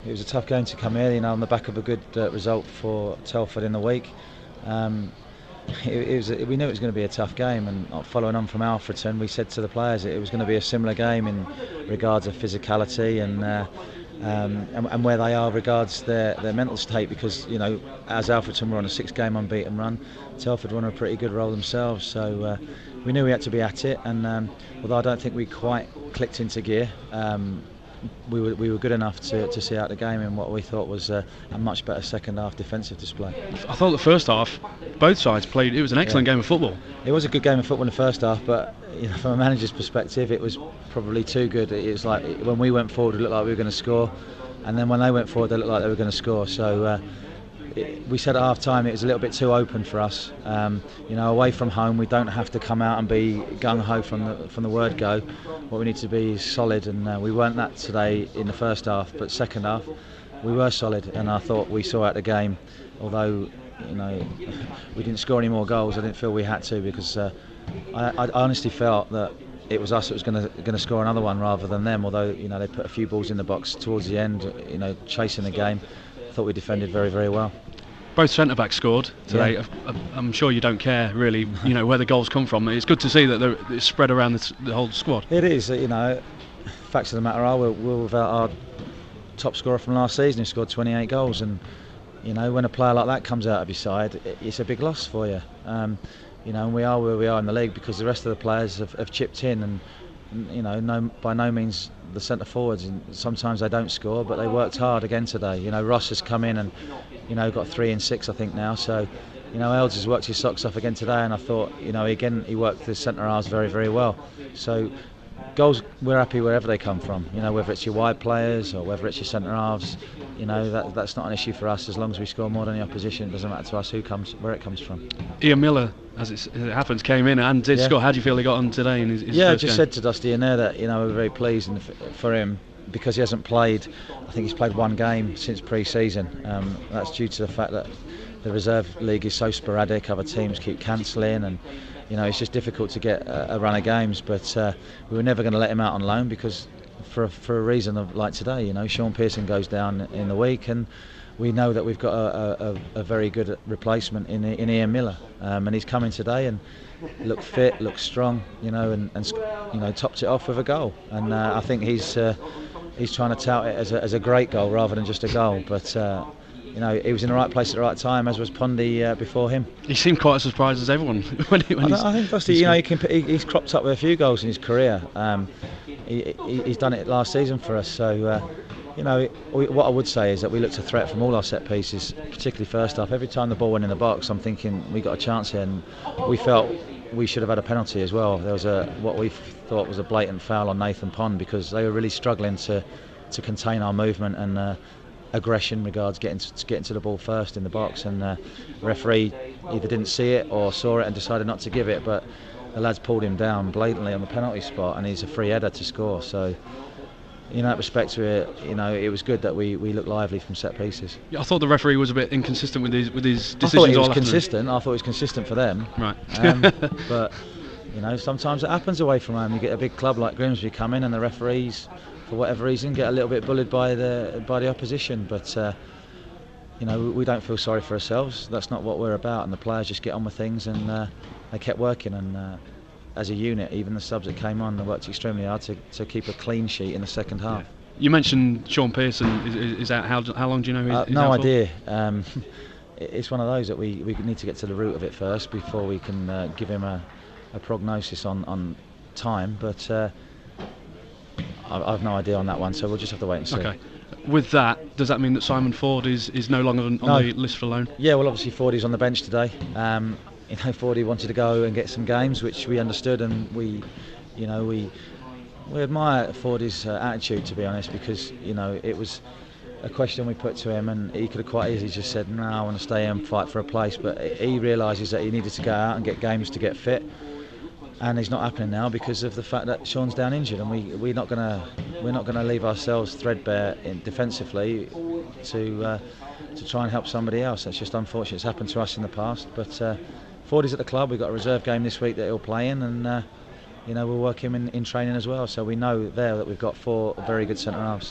It was a tough game to come here, on the back of a good result for Telford in the week. We knew it was going to be a tough game, and following on from Alfreton, we said to the players it was going to be a similar game in regards of physicality and where they are regards their mental state, because as Alfreton were on a 6-game unbeaten run, Telford were on a pretty good roll themselves, so we knew we had to be at it, and although I don't think we quite clicked into gear, we were good enough to see out the game in what we thought was a much better second half defensive display. I thought the first half both sides played, it was an excellent game of football. It was a good game of football in the first half, but from a manager's perspective it was probably too good. It was like when we went forward it looked like we were going to score, and then when they went forward they looked like they were going to score, so we said at half time it was a little bit too open for us. Away from home we don't have to come out and be gung-ho from the word go. What we need to be is solid, and we weren't that today in the first half, but second half we were solid, and I thought we saw out the game. Although we didn't score any more goals, I didn't feel we had to, because I honestly felt that it was us that was going to score another one rather than them. Although they put a few balls in the box towards the end, chasing the game. I thought we defended very, very well. Both centre-backs scored today. Yeah. I'm sure you don't care really, where the goals come from. It's good to see that it's spread around the whole squad. It is. Facts of the matter are we're without our top scorer from last season, who scored 28 goals, and when a player like that comes out of your side, it's a big loss for you. And we are where we are in the league because the rest of the players have chipped in, and by no means the centre forwards, and sometimes they don't score, but they worked hard again today. Ross has come in and got 3 and 6 I think now, so Elds has worked his socks off again today, and I thought again he worked the centre halves very, very well. So goals, we're happy wherever they come from, whether it's your wide players or whether it's your centre halves, that's not an issue for us. As long as we score more than the opposition, it doesn't matter to us where it comes from. Ian Miller, as it happens, came in and did score. How do you feel he got on today in his first I just game? said to Dusty in there that we're very pleased for him, because he hasn't played. I think he's played 1 game since pre-season. That's due to the fact that the reserve league is so sporadic. Other teams keep cancelling, and it's just difficult to get a run of games. But we were never going to let him out on loan, because for a reason of like today, Sean Pearson goes down in the week, and we know that we've got a very good replacement in Ian Miller, and he's coming today and looked fit, looked strong, and topped it off with a goal. And I think he's trying to tout it as a great goal rather than just a goal. But he was in the right place at the right time, as was Pondy before him. He seemed quite as surprised as everyone I think Dusty, he's cropped up with a few goals in his career. He's done it last season for us, so what I would say is that we looked a threat from all our set pieces, particularly first half. Every time the ball went in the box, I'm thinking we got a chance here, and we felt we should have had a penalty as well. There was what we thought was a blatant foul on Nathan Pond, because they were really struggling to contain our movement and aggression regards getting to the ball first in the box, and the referee either didn't see it or saw it and decided not to give it, but the lads pulled him down blatantly on the penalty spot, and he's a free header to score. So in that respect, it was good that we looked lively from set pieces. Yeah, I thought the referee was a bit inconsistent with his decisions. I thought he was consistent. I thought he was consistent for them. Right. But sometimes it happens away from home. You get a big club like Grimsby come in, and the referees, for whatever reason, get a little bit bullied by the opposition. But we don't feel sorry for ourselves. That's not what we're about. And the players just get on with things, and they kept working. And as a unit, even the subs that came on, they worked extremely hard to keep a clean sheet in the second half. You mentioned Sean Pearson is out. How long do you know he's no out idea. It's one of those that we need to get to the root of it first before we can give him a prognosis on time. But I've no idea on that one, so we'll just have to wait and see. Okay. With that, does that mean that Simon Ford is no longer on the list for loan? Yeah, well, obviously Fordy's on the bench today. Fordy wanted to go and get some games, which we understood, and we admire Fordy's attitude, to be honest, because it was a question we put to him, and he could have quite easily just said, "No, I want to stay and fight for a place." But he realises that he needed to go out and get games to get fit, and it's not happening now because of the fact that Sean's down injured, and we're not gonna leave ourselves threadbare defensively to try and help somebody else. That's just unfortunate. It's happened to us in the past, but. Fordy's at the club. We've got a reserve game this week that he'll play in, and we'll work him in training as well. So we know there that we've got 4 very good centre halves.